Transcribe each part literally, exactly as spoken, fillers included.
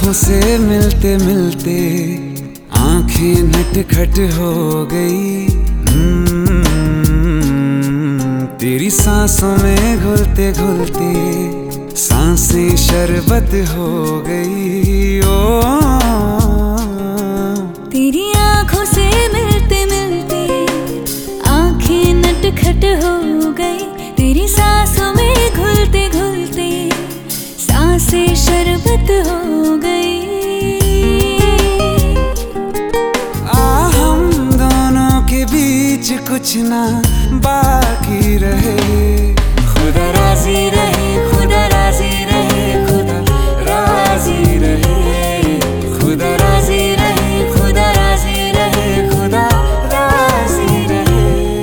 आँखों से मिलते मिलते आंखें नटखट हो गई। तेरी सांसों में घुलते घुलते सांसें शरबत हो गई। ओ तेरी आँखों से मिलते मिलते आंखें नटखट हो गई। तेरी सांसों में घुलते घुलते सांसें शरबत हो गई। आ हम दोनों के बीच कुछ ना बाकी रहे। खुदा राजी रहे, खुदा राजी रहे, खुदा राजी रहे, खुदा राजी रहे, खुदा राजी रहे, खुदा राजी रहे।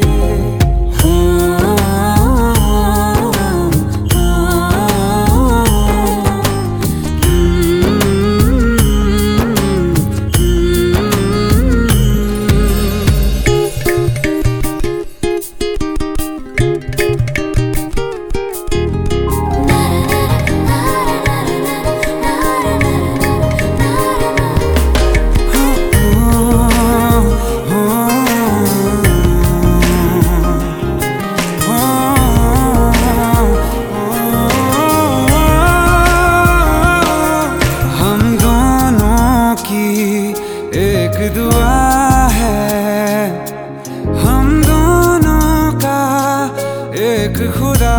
एक दुआ है हम दोनों का एक खुदा।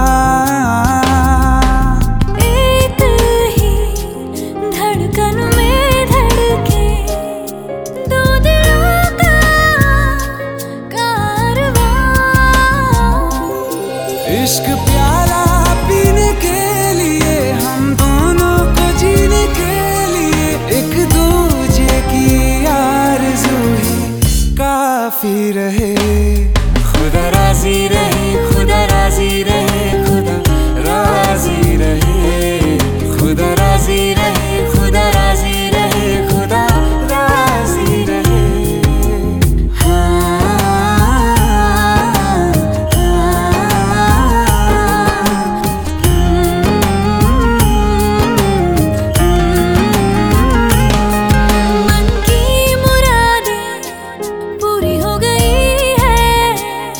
एक ही धड़कन में धड़के दो दिलों का कारवां। इश्क प्याला पीने के लिए हम दोनों को जीने के लिए एक दूजे की आरज़ू ही काफी रहे। खुदा राजी रहे, खुदा राजी रहे, खुदा राजी रहे, खुदा राजी रहे, खुदा राजी रहे, खुदा राजी रहे। हाँ, मन की मुरादें पूरी हो गई है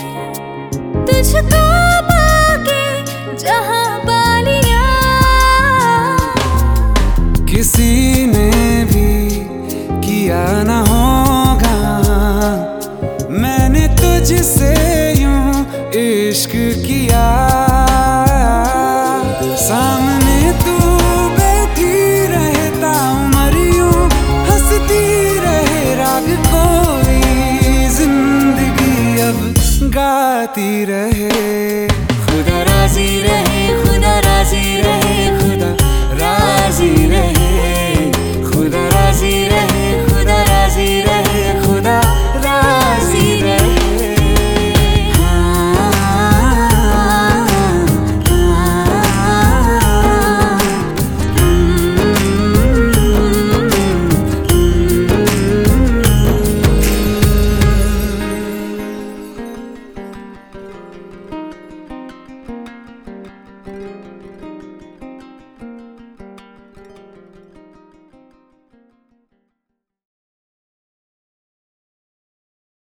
तुझको पाके जहां पा लिया। किसी ने भी किया न होगा मैंने तुझसे यूं इश्क किया। सामने तू बैठी रहता उम्र यूं हंसती रहे राग कोई जिंदगी अब गाती रहे।